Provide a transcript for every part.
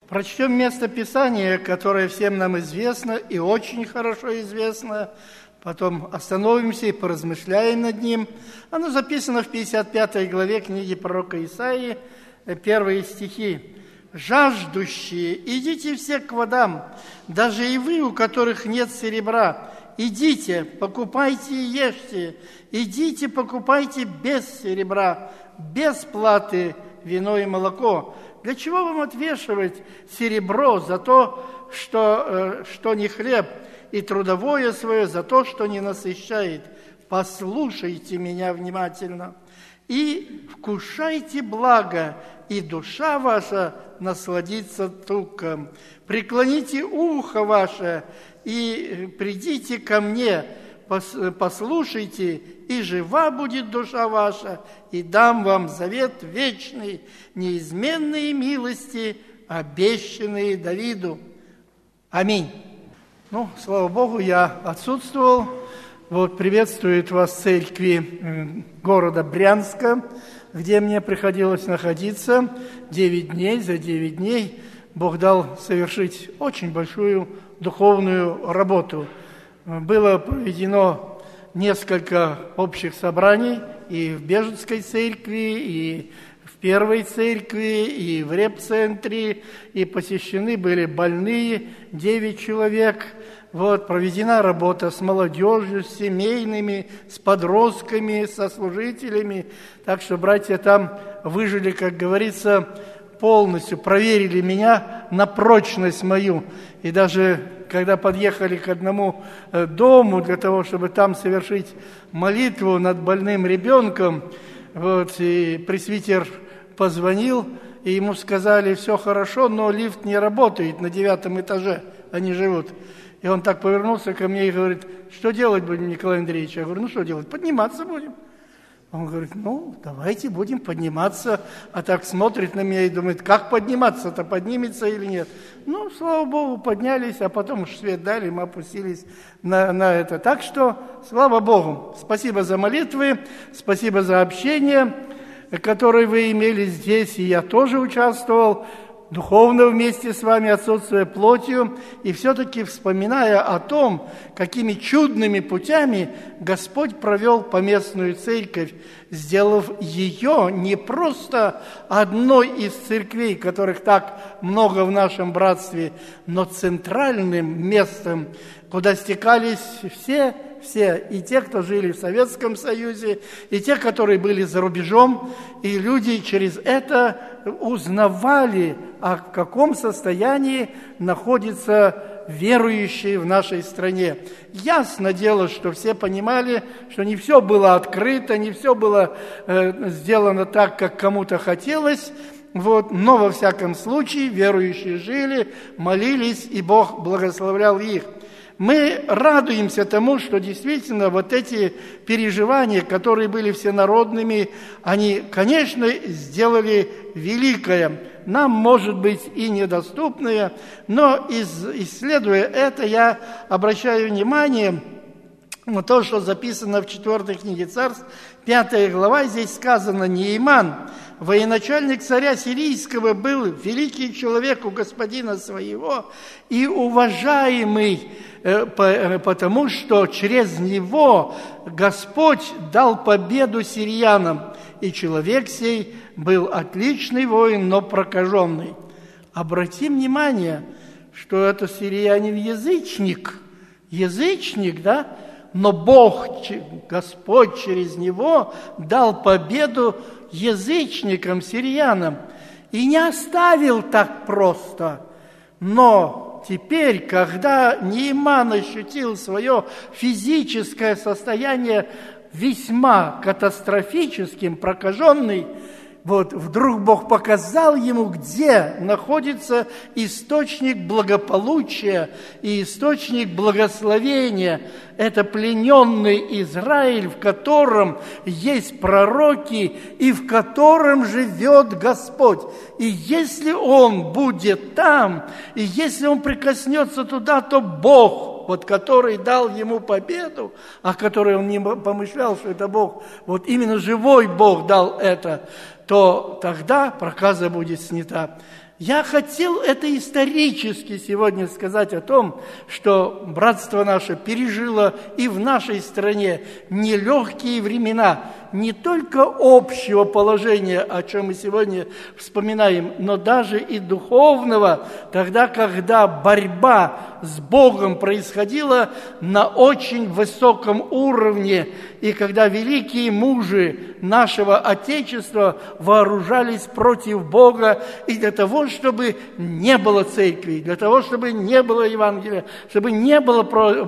Прочтем место Писания, которое всем нам известно и очень хорошо известно. Потом остановимся и поразмышляем над ним. Оно записано в 55 главе книги пророка Исаии, первые стихи. «Жаждущие, идите все к водам, даже и вы, у которых нет серебра. Идите, покупайте и ешьте. Идите, покупайте без серебра, без платы вино и молоко». Для чего вам отвешивать серебро за то, что не хлеб, и трудовое свое за то, что не насыщает? Послушайте меня внимательно и вкушайте благо, и душа ваша насладится туком. Преклоните ухо ваше и придите ко мне, послушайте, и жива будет душа ваша, и дам вам завет вечный, неизменные милости, обещанные Давиду. Аминь. Слава Богу, я отсутствовал. Приветствует вас церкви города Брянска, где мне приходилось находиться 9 дней. За 9 дней Бог дал совершить очень большую духовную работу. Было проведено несколько общих собраний и в Бежецкой церкви, и в Первой церкви, и в репцентре, и посещены были больные 9 человек. Проведена работа с молодежью, с семейными, с подростками, со служителями. Так что братья там выжили, как говорится, полностью, проверили меня на прочность мою. И даже когда подъехали к одному дому для того, чтобы там совершить молитву над больным ребенком, и пресвитер позвонил, и ему сказали: все хорошо, но лифт не работает, на 9 этаже они живут. И он так повернулся ко мне и говорит: что делать будем, Николай Андреевич? Я говорю: что делать? Подниматься будем. Он говорит: давайте будем подниматься. А так смотрит на меня и думает: как подниматься-то, поднимется или нет? Слава Богу, поднялись, а потом уж свет дали, мы опустились на это. Так что, слава Богу, спасибо за молитвы, спасибо за общение, которое вы имели здесь, и я тоже участвовал духовно вместе с вами, отсутствуя плотью, и все-таки вспоминая о том, какими чудными путями Господь провел поместную церковь, сделав ее не просто одной из церквей, которых так много в нашем братстве, но центральным местом, куда стекались все, и те, кто жили в Советском Союзе, и те, которые были за рубежом, и люди через это узнавали, в каком состоянии находятся верующие в нашей стране. Ясно дело, что все понимали, что не все было открыто, не все было сделано так, как кому-то хотелось, но во всяком случае верующие жили, молились, и Бог благословлял их. Мы радуемся тому, что действительно эти переживания, которые были всенародными, они, конечно, сделали великое, нам, может быть, и недоступное, но исследуя это, я обращаю внимание на то, что записано в 4 книге Царств, 5 глава, здесь сказано: Неиман, военачальник царя сирийского, был великий человек у господина своего и уважаемый, потому что через него Господь дал победу сириянам, и человек сей был отличный воин, но прокаженный. Обратим внимание, что это сириянин язычник, да? Но Бог, Господь через него дал победу язычникам, сириянам, и не оставил так просто. Но теперь, когда Неиман ощутил свое физическое состояние весьма катастрофическим, прокаженный, вдруг Бог показал ему, где находится источник благополучия и источник благословения. Это плененный Израиль, в котором есть пророки и в котором живет Господь. И если он будет там, и если он прикоснется туда, то Бог, который дал ему победу, о которой он не помышлял, что это Бог, именно живой Бог дал это, то тогда проказа будет снята. Я хотел это исторически сегодня сказать о том, что братство наше пережило и в нашей стране нелегкие времена, не только общего положения, о чем мы сегодня вспоминаем, но даже и духовного, тогда, когда борьба с Богом происходила на очень высоком уровне, и когда великие мужи нашего Отечества вооружались против Бога, и для того, чтобы не было церкви, для того, чтобы не было Евангелия, чтобы не было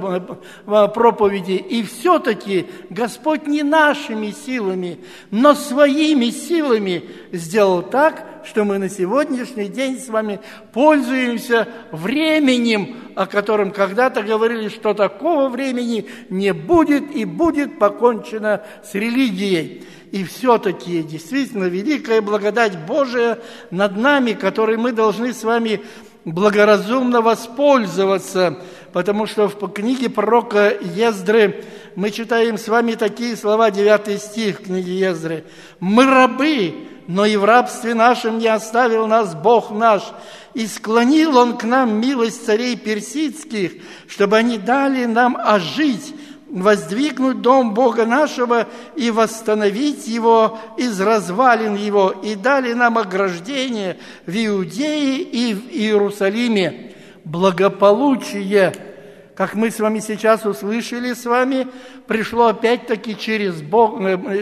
проповеди. И все-таки Господь не нашими силами, но своими силами сделал так, что мы на сегодняшний день с вами пользуемся временем, о котором когда-то говорили, что такого времени не будет и будет покончено с религией. И все-таки действительно великая благодать Божия над нами, которой мы должны с вами благоразумно воспользоваться, потому что в книге пророка Ездры мы читаем с вами такие слова, 9 стих книги Ездры. «Мы рабы, но и в рабстве нашем не оставил нас Бог наш, и склонил Он к нам милость царей персидских, чтобы они дали нам ожить, воздвигнуть дом Бога нашего и восстановить его из развалин его, и дали нам ограждение в Иудее и в Иерусалиме». Благополучие, как мы с вами сейчас услышали с вами, пришло опять-таки через Бог,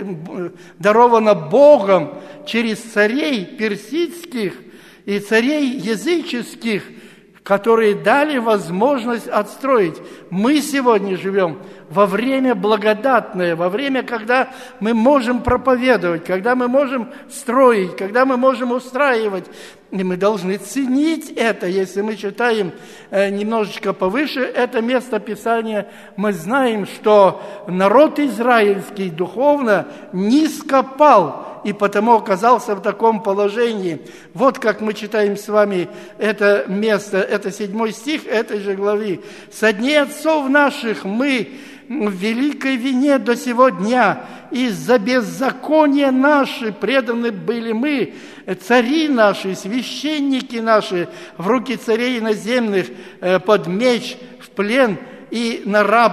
даровано Богом через царей персидских и царей языческих, которые дали возможность отстроить. Мы сегодня живем во время благодатное, во время, когда мы можем проповедовать, когда мы можем строить, когда мы можем устраивать. И мы должны ценить это. Если мы читаем немножечко повыше это место Писания, мы знаем, что народ израильский духовно низко пал, и потому оказался в таком положении. Вот как мы читаем с вами это место, это 7 стих этой же главы. «Со дней отцов наших мы в великой вине до сего дня, из-за беззакония наши преданы были мы, цари наши, священники наши, в руки царей иноземных, под меч, в плен и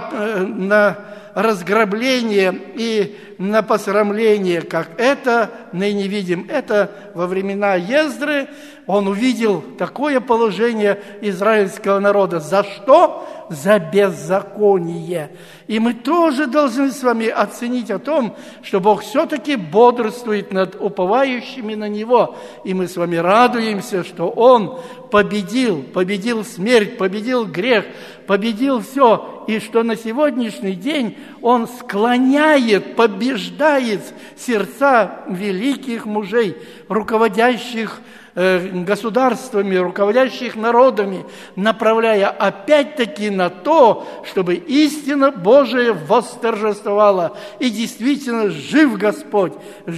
на разграбление и на посрамление, как это ныне видим». Это во времена Ездры он увидел такое положение израильского народа. За что? За беззаконие. И мы тоже должны с вами оценить о том, что Бог все-таки бодрствует над уповающими на Него. И мы с вами радуемся, что Он победил смерть, победил грех, победил все. И что на сегодняшний день Он склоняет, побеждает сердца великих мужей, руководящих государствами, руководящих народами, направляя опять-таки на то, чтобы истина Божия восторжествовала. И действительно жив Господь,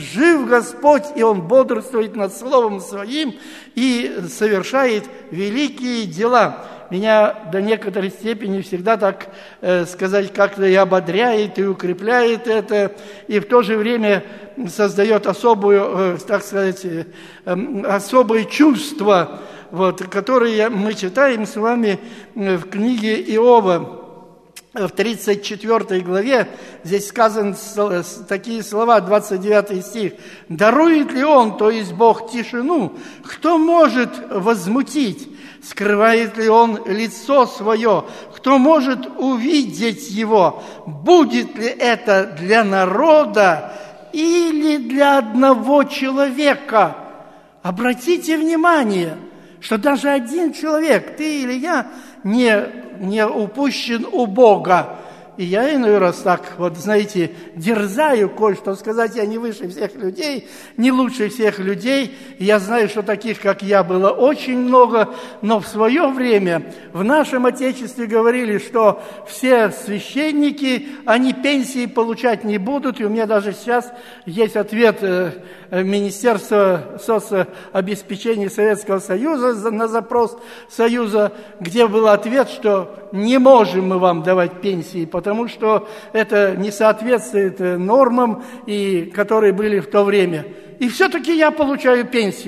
и Он бодрствует над Словом Своим и совершает великие дела. Меня до некоторой степени всегда, так сказать, как-то и ободряет, и укрепляет это, и в то же время создает особую, так сказать, особые чувства, которые мы читаем с вами в книге Иова. В 34 главе здесь сказаны такие слова, 29 стих. «Дарует ли Он, то есть Бог, тишину? Кто может возмутить? Скрывает ли Он лицо свое? Кто может увидеть Его? Будет ли это для народа или для одного человека?» Обратите внимание, что даже один человек, ты или я, не упущен у Бога. И я иной раз так, знаете, дерзаю кое-что сказать, я не выше всех людей, не лучше всех людей. Я знаю, что таких, как я, было очень много, но в свое время в нашем Отечестве говорили, что все священники, они пенсии получать не будут, и у меня даже сейчас есть ответ Министерства соцобеспечения Советского Союза на запрос Союза, где был ответ, что не можем мы вам давать пенсии, потому что это не соответствует нормам, которые были в то время. И все-таки я получаю пенсию.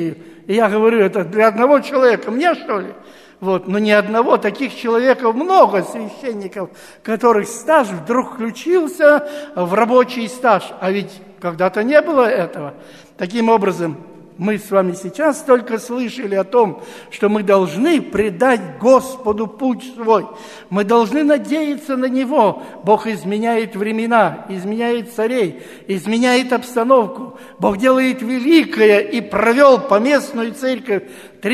И я говорю, это для одного человека, мне что ли? Вот, но ни одного, таких человеков много, священников, которых стаж вдруг включился в рабочий стаж. А ведь когда-то не было этого. Таким образом, мы с вами сейчас только слышали о том, что мы должны предать Господу путь свой. Мы должны надеяться на Него. Бог изменяет времена, изменяет царей, изменяет обстановку. Бог делает великое и провел поместную церковь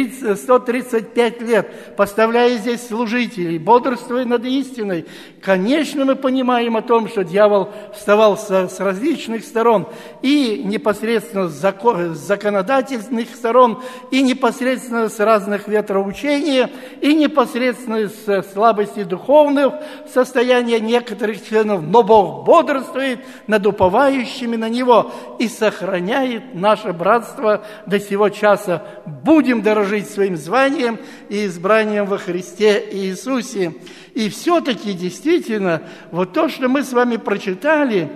135 лет, поставляя здесь служителей, бодрствуя над истиной. Конечно, мы понимаем о том, что дьявол вставал с различных сторон, и непосредственно с законодательных сторон, и непосредственно с разных ветроучения, и непосредственно с слабости духовных состояния некоторых членов. Но Бог бодрствует над уповающими на Него и сохраняет наше братство до сего часа. Будем дорожить своим званием и избранием во Христе Иисусе. И все-таки действительно, вот то, что мы с вами прочитали,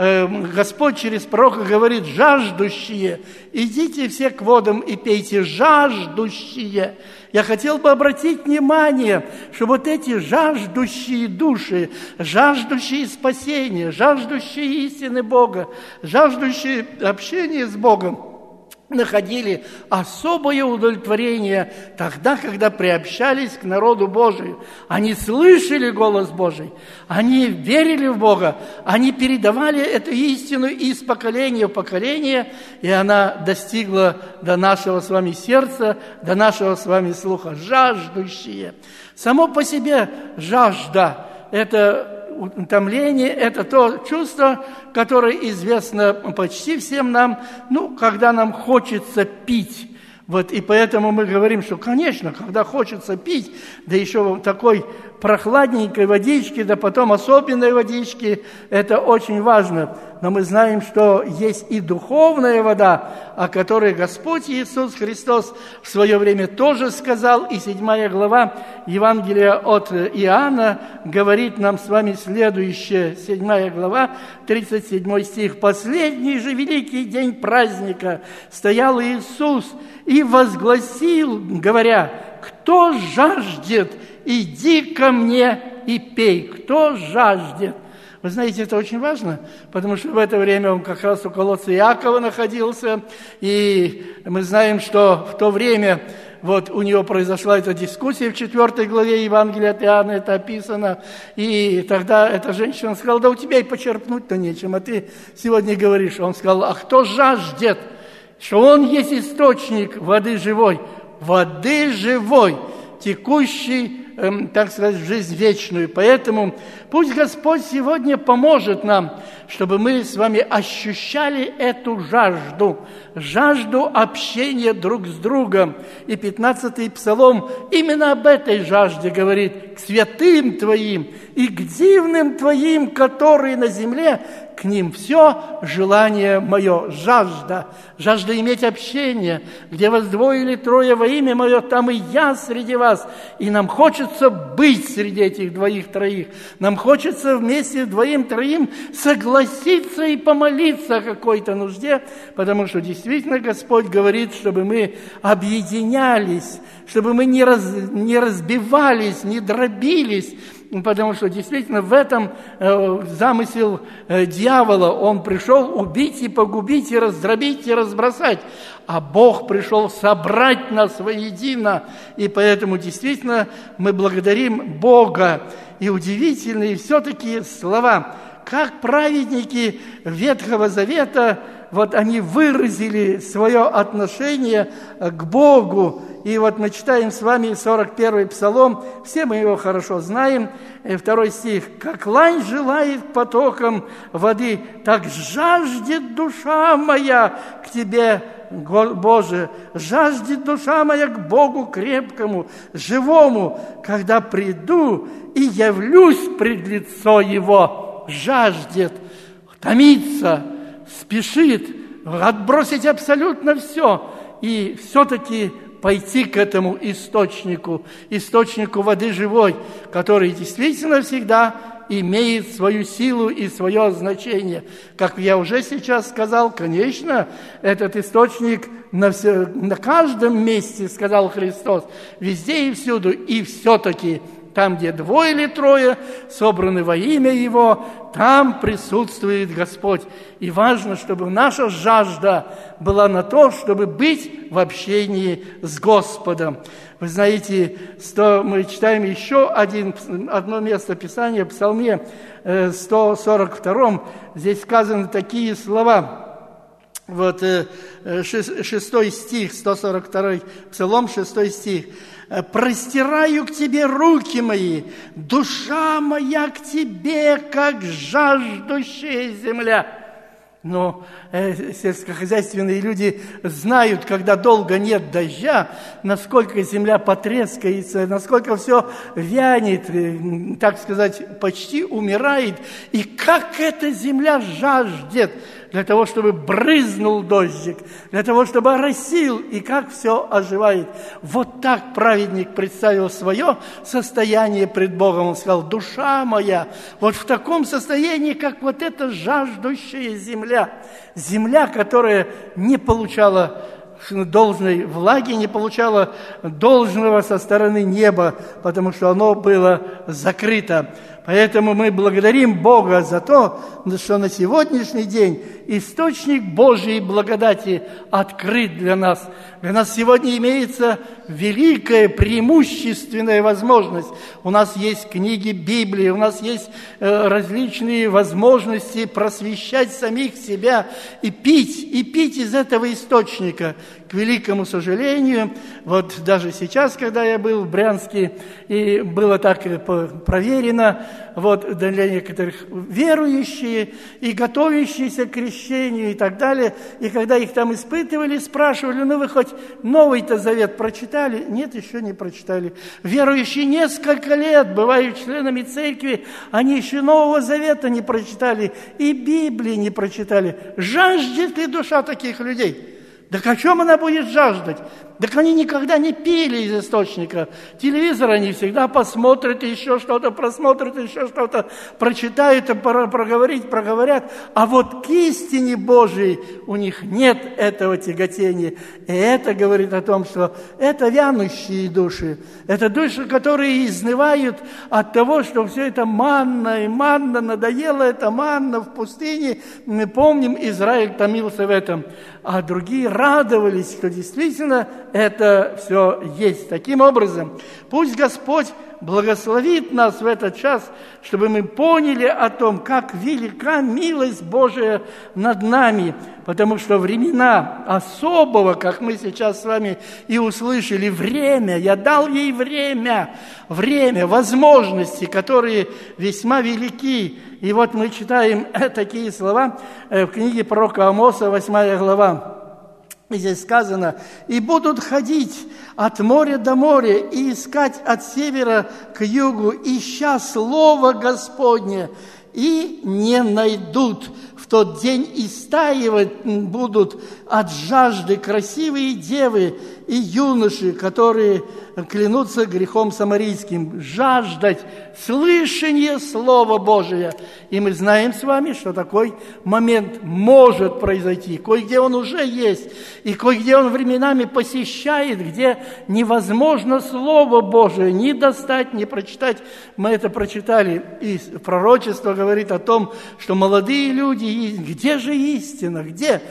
Господь через пророка говорит: жаждущие, идите все к водам и пейте, жаждущие. Я хотел бы обратить внимание, что вот эти жаждущие души, жаждущие спасения, жаждущие истины Бога, жаждущие общения с Богом, находили особое удовлетворение тогда, когда приобщались к народу Божию. Они слышали голос Божий, они верили в Бога, они передавали эту истину из поколения в поколение, и она достигла до нашего с вами сердца, до нашего с вами слуха. Жаждущие. Само по себе жажда – это утомление, это то чувство, которое известно почти всем нам, когда нам хочется пить. Вот, и поэтому мы говорим, что, конечно, когда хочется пить, да еще такой прохладненькой водички, да потом особенной водички, это очень важно. Но мы знаем, что есть и духовная вода, о которой Господь Иисус Христос в свое время тоже сказал, и 7 глава Евангелия от Иоанна говорит нам с вами следующее, 7 глава, 37 стих. «Последний же великий день праздника стоял Иисус и возгласил, говоря: кто жаждет, иди ко мне и пей». Кто жаждет? Вы знаете, это очень важно, потому что в это время он как раз у колодца Иакова находился, и мы знаем, что в то время вот у него произошла эта дискуссия в 4 главе Евангелия от Иоанна, это описано, и тогда эта женщина сказала: да у тебя и почерпнуть-то нечем, а ты сегодня говоришь. Он сказал: а кто жаждет? Что он есть источник воды живой, текущий, так сказать, в жизнь вечную. Поэтому пусть Господь сегодня поможет нам, чтобы мы с вами ощущали эту жажду общения друг с другом. И 15-й Псалом именно об этой жажде говорит: к святым Твоим и к дивным Твоим, которые на земле, к ним все желание мое. Жажда иметь общение, где вас 2 или 3 во имя мое, там и я среди вас. И нам хочется быть среди этих 2-3. Нам хочется вместе 2-3 согласиться и помолиться о какой-то нужде, потому что действительно Господь говорит, чтобы мы объединялись, чтобы мы не разбивались, не дробились, потому что действительно в этом замысел дьявола. Он пришел убить и погубить, и раздробить, и разбросать. А Бог пришел собрать нас воедино. И поэтому действительно мы благодарим Бога. И удивительные все-таки слова. Как праведники Ветхого Завета, вот они выразили свое отношение к Богу. И вот мы читаем с вами 41-й Псалом, все мы его хорошо знаем, 2 стих. «Как лань желает потоком воды, так жаждет душа моя к Тебе, Боже, жаждет душа моя к Богу крепкому, живому, когда приду и явлюсь пред лицо Его». Жаждет, томится, спешит отбросить абсолютно все и все-таки пойти к этому источнику воды живой, который действительно всегда имеет свою силу и свое значение. Как я уже сейчас сказал, конечно, этот источник на каждом месте, сказал Христос, везде и всюду, и все-таки там, где 2 или 3 собраны во имя Его, там присутствует Господь. И важно, чтобы наша жажда была на то, чтобы быть в общении с Господом. Вы знаете, мы читаем еще одно место Писания, в Псалме 142, здесь сказаны такие слова. Вот 6 стих, 142 Псалом, 6 стих. «Простираю к Тебе руки мои, душа моя к Тебе, как жаждущая земля». Но сельскохозяйственные люди знают, когда долго нет дождя, насколько земля потрескается, насколько все вянет, так сказать, почти умирает, и как эта земля жаждет для того, чтобы брызнул дождик, для того, чтобы оросил, и как все оживает. Вот так праведник представил свое состояние пред Богом. Он сказал: душа моя, вот в таком состоянии, как вот эта жаждущая земля. Земля, которая не получала должной влаги, не получала должного со стороны неба, потому что оно было закрыто. Поэтому мы благодарим Бога за то, что на сегодняшний день источник Божьей благодати открыт для нас. Для нас сегодня имеется великая, преимущественная возможность. У нас есть книги Библии, у нас есть различные возможности просвещать самих себя и пить из этого источника. К великому сожалению, вот даже сейчас, когда я был в Брянске, и было так проверено, вот для некоторых верующие и готовящиеся к крещению и так далее, и когда их там испытывали, спрашивали: ну вы хоть Новый-то Завет прочитали? Нет, еще не прочитали. Верующие несколько лет бывают членами церкви, они еще Нового Завета не прочитали и Библии не прочитали. Жаждет ли душа таких людей? Так о чем она будет жаждать? Так они никогда не пили из источника. Телевизор они всегда посмотрят, еще что-то просмотрят, еще что-то прочитают, проговорят. А вот к истине Божией у них нет этого тяготения. И это говорит о том, что это вянущие души. Это души, которые изнывают от того, что все это манна, и манна надоело, это манна в пустыне. Мы помним, Израиль томился в этом. А другие радовались, что действительно это все есть. Таким образом, пусть Господь благословит нас в этот час, чтобы мы поняли о том, как велика милость Божия над нами, потому что времена особого, как мы сейчас с вами и услышали, время, я дал ей время, возможности, которые весьма велики. И вот мы читаем такие слова в книге пророка Амоса, 8 глава. И здесь сказано: «И будут ходить от моря до моря, и искать от севера к югу, ища слово Господне, и не найдут. В тот день истаивать будут от жажды красивые девы и юноши, которые клянутся грехом самарийским». Жаждать слышания Слова Божия. И мы знаем с вами, что такой момент может произойти. Кое-где он уже есть, и кое-где он временами посещает, где невозможно Слово Божие ни достать, ни прочитать. Мы это прочитали, и пророчество говорит о том, что молодые люди, где же истина,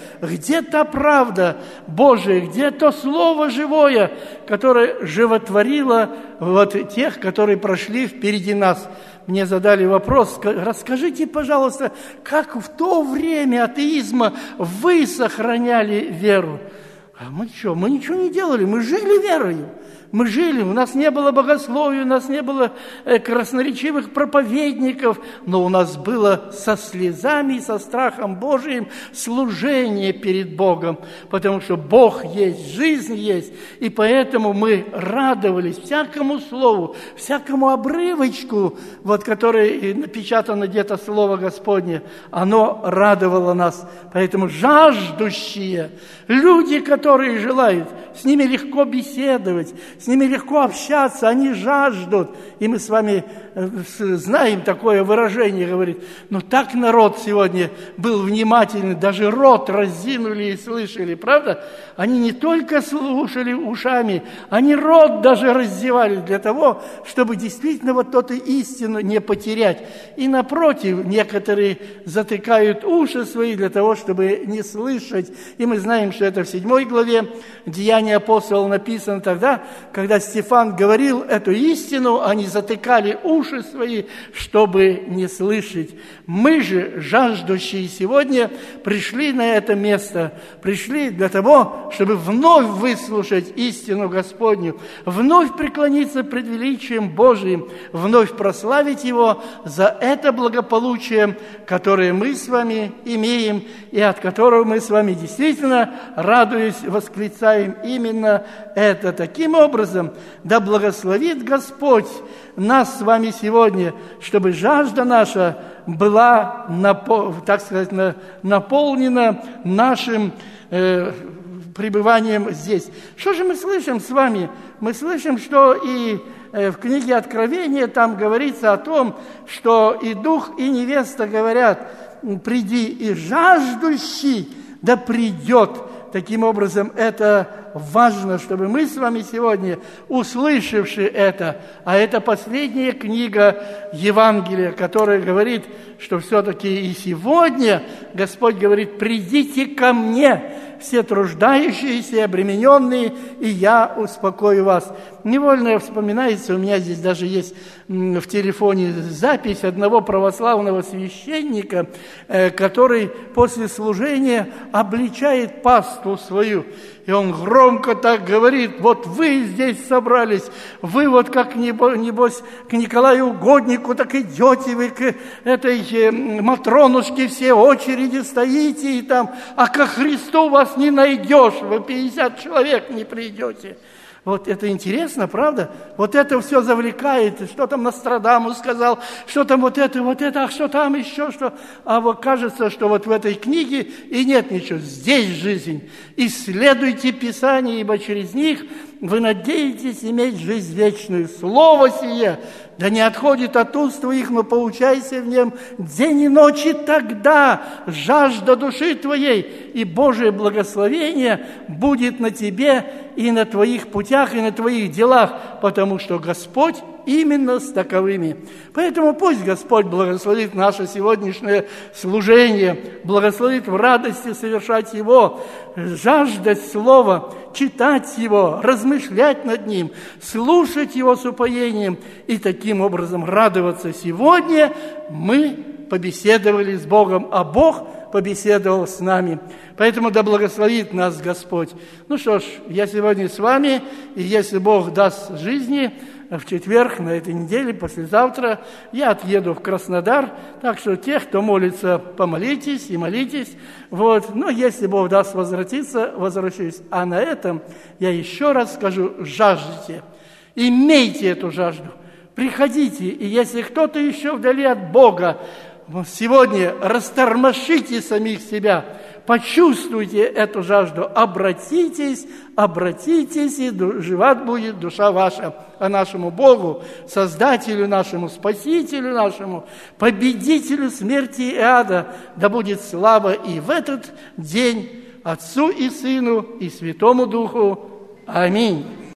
где та правда Божия, где то Слово живое, которое животворило вот тех, которые прошли впереди нас. Мне задали вопрос: расскажите, пожалуйста, как в то время атеизма вы сохраняли веру? А мы что? Мы ничего не делали, мы жили верою. Мы жили, у нас не было богословия, у нас не было красноречивых проповедников, но у нас было со слезами и со страхом Божиим служение перед Богом, потому что Бог есть, жизнь есть, и поэтому мы радовались всякому слову, всякому обрывочку, вот, которое напечатано где-то Слово Господне, оно радовало нас. Поэтому жаждущие, люди, которые желают, с ними легко беседовать, с ними легко общаться, они жаждут. И мы с вами знаем такое выражение, говорит, но так народ сегодня был внимательный, даже рот разинули и слышали, правда? Они не только слушали ушами, они рот даже раздевали для того, чтобы действительно вот эту истину не потерять. И напротив, некоторые затыкают уши свои для того, чтобы не слышать. И мы знаем, что это в 7 главе Деяния апостолов написано тогда, когда Стефан говорил эту истину, они затыкали уши свои, чтобы не слышать. Мы же, жаждущие сегодня, пришли на это место, пришли для того, чтобы вновь выслушать истину Господню, вновь преклониться пред величием Божиим, вновь прославить Его за это благополучие, которое мы с вами имеем, и от которого мы с вами действительно, радуясь, восклицаем именно это. Таким образом, да благословит Господь нас с вами сегодня, чтобы жажда наша была, так сказать, наполнена нашим пребыванием здесь. Что же мы слышим с вами? Мы слышим, что и в книге Откровения там говорится о том, что и дух, и невеста говорят: «Приди, и жаждущий да придет». Таким образом, это важно, чтобы мы с вами сегодня, услышавши это, а это последняя книга Евангелия, которая говорит, что все-таки и сегодня Господь говорит: «Придите ко мне, все труждающиеся и обремененные, и я успокою вас». Невольно вспоминается, у меня здесь даже есть в телефоне запись одного православного священника, который после служения обличает паству свою. И он громко так говорит: вот вы здесь собрались, вы вот как, небось, к Николаю Угоднику так идете, вы к этой Матронушке все очереди стоите, и там, а ко Христу вас не найдешь, вы 50 человек не придете. Вот это интересно, правда? Вот это все завлекает. Что там Нострадамус сказал, что там вот это, а что там еще, что... А вот кажется, что вот в этой книге и нет ничего. Здесь жизнь. Исследуйте Писание, ибо через них вы надеетесь иметь жизнь вечную. Слово сие да не отходит от уст твоих, но поучайся в нем день и ночь, и тогда жажда души твоей и Божие благословение будет на тебе и на твоих путях, и на твоих делах, потому что Господь именно с таковыми. Поэтому пусть Господь благословит наше сегодняшнее служение, благословит в радости совершать его, жаждать Слова, читать его, размышлять над ним, слушать его с упоением и таким образом радоваться. Сегодня мы побеседовали с Богом, а Бог побеседовал с нами. Поэтому да благословит нас Господь. Ну что ж, я сегодня с вами, и если Бог даст жизни, в четверг на этой неделе, послезавтра, я отъеду в Краснодар. Так что тех, кто молится, помолитесь и молитесь. Вот. Но если Бог даст возвратиться, возвращусь. А на этом я еще раз скажу: жаждите, имейте эту жажду, приходите. И если кто-то еще вдали от Бога, сегодня растормошите самих себя, почувствуйте эту жажду, обратитесь, и жива будет душа ваша. А нашему Богу, Создателю нашему, Спасителю нашему, Победителю смерти и ада, да будет слава и в этот день Отцу и Сыну и Святому Духу. Аминь.